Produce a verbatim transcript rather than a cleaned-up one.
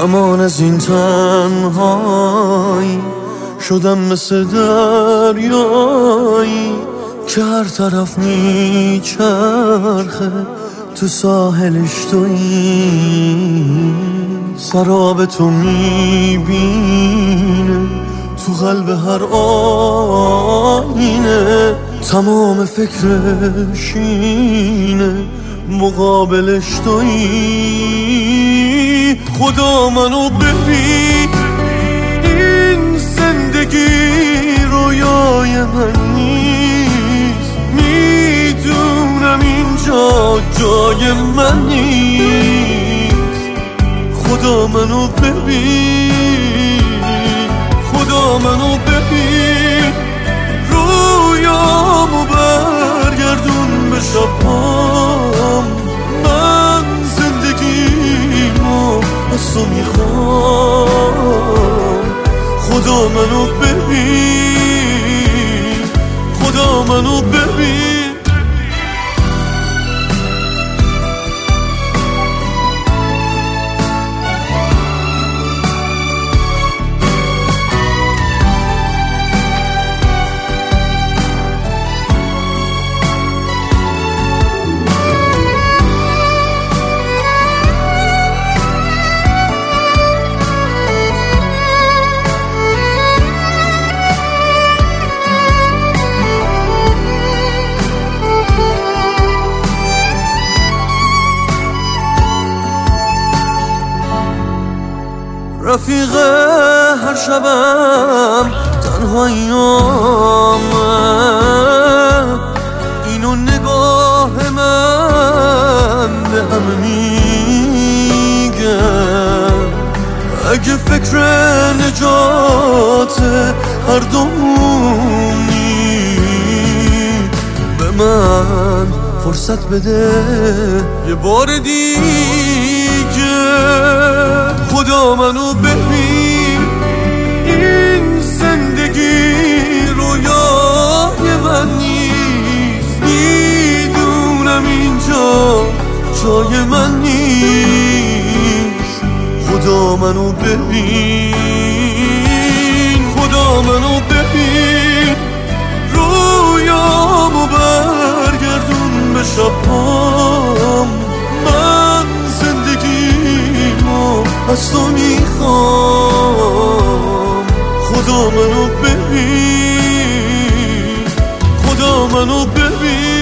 امان از این تنهایی شدم مثل دریایی که هر طرف میچرخه تو ساحلش تویی، سراب تو میبینه تو قلب هر آینه، تمام فکرش اینه مقابلش تویی. خدا منو ببین، این زندگی رویای من نیست، میدونم اینجا جای من نیست. خدا منو ببین، خدا منو ببین، رویامو برگردون به شبام. من زندگیمو از تو میخوام. خدا منو ببین، خدا منو ببین. رفیق هر شبم تنهاییامه، اینو نگاه من به همه میگه. اگه فکر نجات هر دومونی به من فرصت بده یه بار دیگه. خدا منو ببین، این زندگی رویای من نیست، میدونم اینجا جای من نیست. خدا منو ببین، خدا منو ببین، رویامو برگردون به شبام. من زندگیمو از تو میخوام. خدا منو ببین، خدا منو ببین.